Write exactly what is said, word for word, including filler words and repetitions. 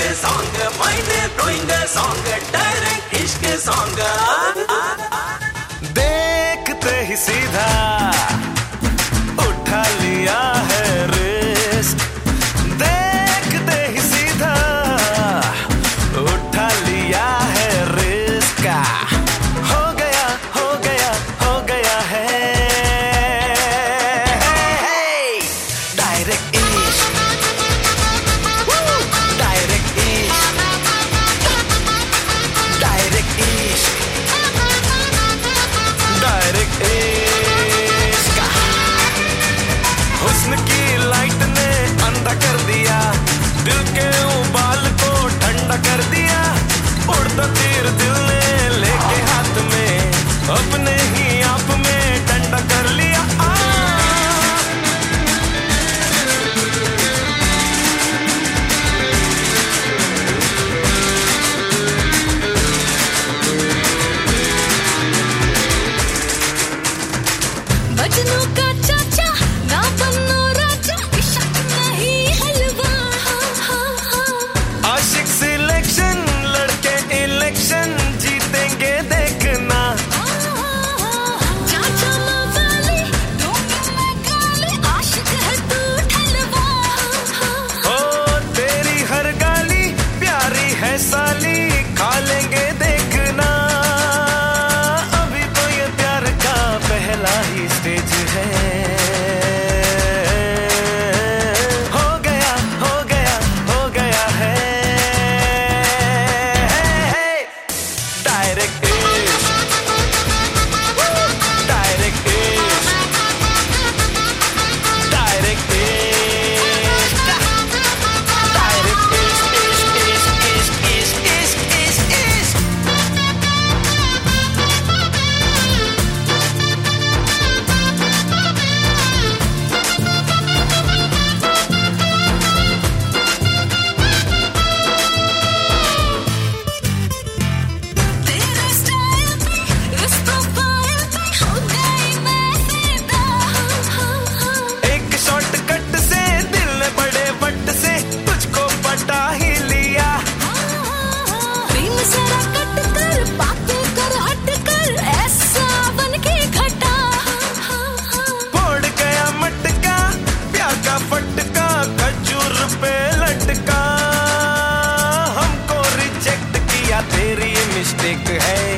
Song, mind blowing song, direct इश्क song. देखते ही सीधा उठा लिया है रिस्क, देखते ही सीधा उठा लिया है रिस्क। हो गया हो गया हो गया है डायरेक्ट इश्क, डायरेक्ट इश्क, डायरेक्ट इश्क, डायरेक्ट इश्क। हुस्न की लाइट ने अंधा कर दिया, दिल के उबाल को ठंडा कर दिया। उड़ता तीर दिल ने लेके हाथ में, अपने ही आप में डंडा कर लिया। आ मजनू का चाचा ना बनो राजा, इश्क नहीं हलवा। आशिक सिलेक्शन, लड़के इलेक्शन जीतेंगे देखना। चाचा मवाली दूंगी मैं गाली, आशिक है तू ढलवा। ओ तेरी हर गाली प्यारी है साली, खा लेंगे देखना। अभी तो ये प्यार का पहला ही स्टेज है। हो गया हो गया हो गया है डायरेक्ट इश्क, डायरेक्ट इश्क, डायरेक्ट इश्क, डायरेक्ट इश्क, इश्क इश्क इश्क इश्क इश्क इश्क। तेरे स्टाइल पे, इस प्रोफाइल पे हो गई मैं फिदा। एक शॉर्टकट से दिल ने बड़े वट से तुझको पटा ही लिया। प्रेम जरा कट कर, बातें कर हट कर, ऐसा बन के घटा। फोड़ गया मटका प्यार का फटका, खजूर पे लटका। हमको रिजेक्ट किया तेरी मिस्टेक है।